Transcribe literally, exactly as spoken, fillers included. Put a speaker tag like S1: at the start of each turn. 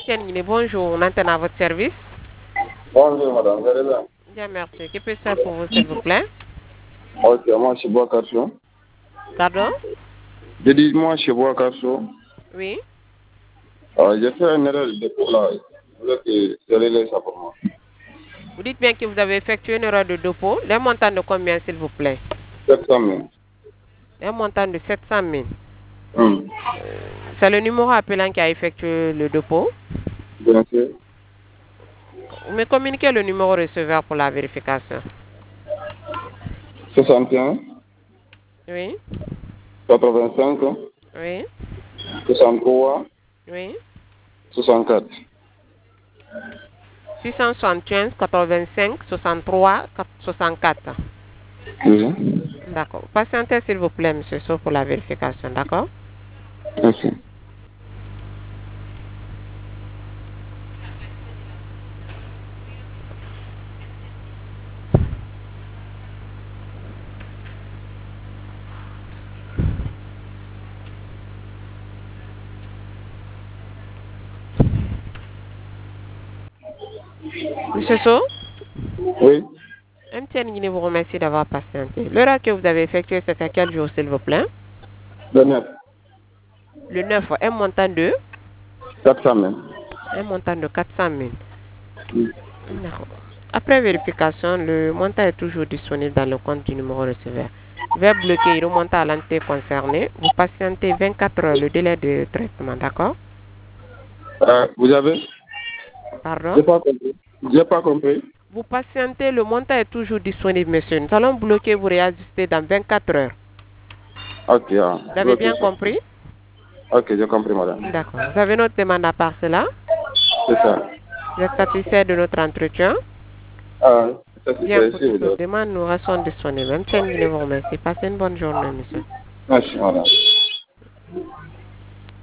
S1: Guinée, bonjour. On entend à votre service.
S2: Bonjour madame, vous allez bien?
S1: Bien, merci. Que peut-je faire pour vous, s'il vous plaît?
S2: Ok, moi je suis Bois-Carso.
S1: Pardon?
S2: Je dis moi je suis Bois-Carso.
S1: Oui.
S2: Euh, j'ai fait une erreur de dépôt là. Je voulais que je relaie ça pour moi.
S1: Vous dites bien que vous avez effectué une erreur de dépôt. Le montant de combien, s'il vous plaît?
S2: sept cent mille.
S1: Un montant de sept cent mille.
S2: Hum.
S1: C'est le numéro appelant qui a effectué le dépôt.
S2: Bien sûr.
S1: Vous me communiquez le numéro receveur pour la vérification.
S2: soixante et un,
S1: Oui.
S2: quatre-vingt-cinq,
S1: Oui.
S2: soixante-trois,
S1: Oui.
S2: soixante-quatre.
S1: six cent soixante et un, quatre-vingt-cinq, soixante-trois, soixante-quatre.
S2: Oui.
S1: D'accord. Patientez, s'il vous plaît, monsieur Sow, pour la vérification. D'accord?
S2: Merci.
S1: Monsieur Sow?
S2: Oui.
S1: M T N Guinée vous remercie d'avoir patienté. L'heure que vous avez effectué, c'est à quel jour, s'il vous plaît?
S2: Le neuf.
S1: Le neuf, un montant de?
S2: quatre cent mille.
S1: Un montant de quatre cent mille.
S2: Oui.
S1: D'accord. Après vérification, le montant est toujours disponible dans le compte du numéro receveur. Je vais bloquer et remonter à l'entité concernée. Vous patientez vingt-quatre heures, le délai de traitement, d'accord?
S2: Euh, vous avez?
S1: Pardon?
S2: J'ai pas compris. J'ai pas compris.
S1: Vous patientez, le montant est toujours disponible, monsieur. Nous allons bloquer, vous réajuster dans vingt-quatre heures.
S2: Ok. Ah.
S1: Vous avez bien compris?
S2: Ok, j'ai compris madame.
S1: D'accord. Vous avez notre demande à part cela?
S2: C'est ça.
S1: Vous êtes satisfait de notre entretien?
S2: Ah, ça c'est
S1: Bien,
S2: ça
S1: pour
S2: ici, vous
S1: toute autre
S2: avez.
S1: demande, nous restons disponibles. M T N Guinée vous remercie. Passez une bonne journée, monsieur.
S2: Merci madame.